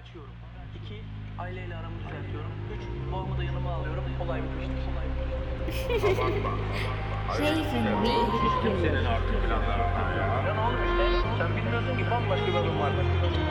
açıyorum. 2. Aileyle aramı düzeltiyorum. 3. Babamı da yanıma alıyorum. Olay bitmiştir. Jason Lee. Senin artık planların ya. Ya ne olmuş işte? Sen bilmiyorsun ki bambaşka bir adam var.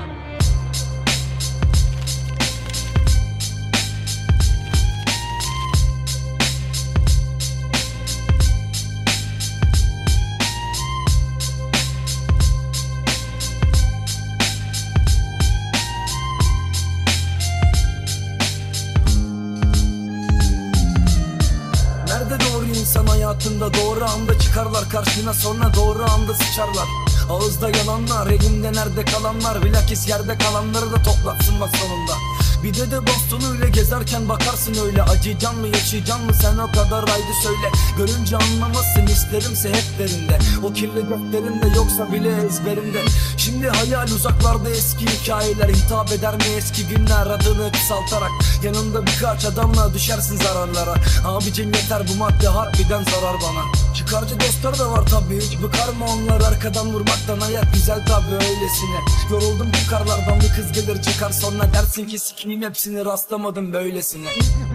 Nerede doğru insan hayatında, doğru anda çıkarlar karşına, sonra doğru anda sıçarlar. Ağızda yalanlar, elinde nerede kalanlar, bilakis yerde kalanları da toplatsın bak sonunda. Bir de bastonuyla gezerken bakarsın öyle, acıyacan mı yaşayacan mı sen o kadar haydi söyle. Görünce anlamazsın, isterimse hep derinde, o kirli defterinde yoksa bile ezberinde. Şimdi hayal uzaklarda, eski hikayeler hitap eder mi eski günler, adını kısaltarak. Yanında birkaç adamla düşersin zararlara. Abicim yeter, bu madde harbiden zarar bana. Çıkarcı dostlar da var tabi, hiç bıkar mı onlar arkadan vurmaktan, hayat güzel tabi öylesine. Yoruldum bu karlardan, bir kız gelir çıkar sonra dersin ki sikiyim hepsini, rastlamadım böylesine.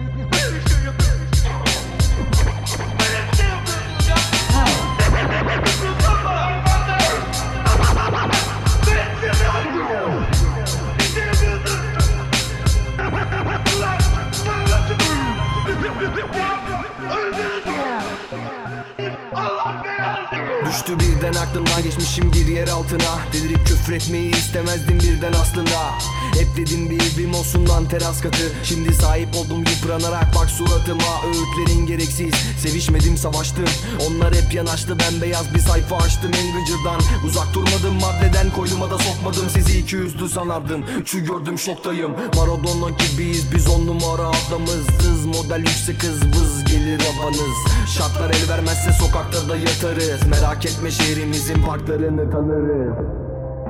Düştü birden aklımdan, geçmişim bir yer altına. Delirip küfretmeyi istemezdim birden aslında. Hep dedim bir evim olsun lan teras katı. Şimdi sahip oldum yıpranarak bak suratıma. Öğütlerin gereksiz, sevişmedim savaştım. Onlar hep yanaştı, ben beyaz bir sayfa açtım en gıcırdan. Uzak durmadım maddeden, koynuma da sokmadım. Sizi 200'lü sanardım, üçü gördüm şoktayım. Maradona gibiyiz biz, 10 numara adamız. Hız model yüksek hız, vız gelir havanız. Şartlar el vermezse sokakta da yatarız. Merak etme şehrimizin parklarını tanırız.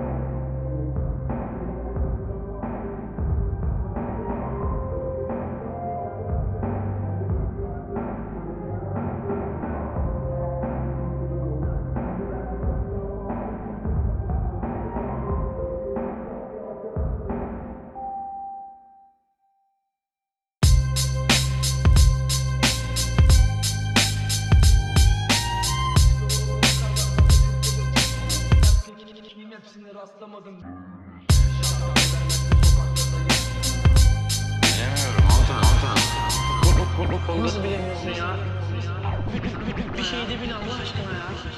Hepsini rastlamadım. Bilemiyorum Anton. Nasıl bilemiyorsun ya? Bir şey de bil Allah aşkına ya.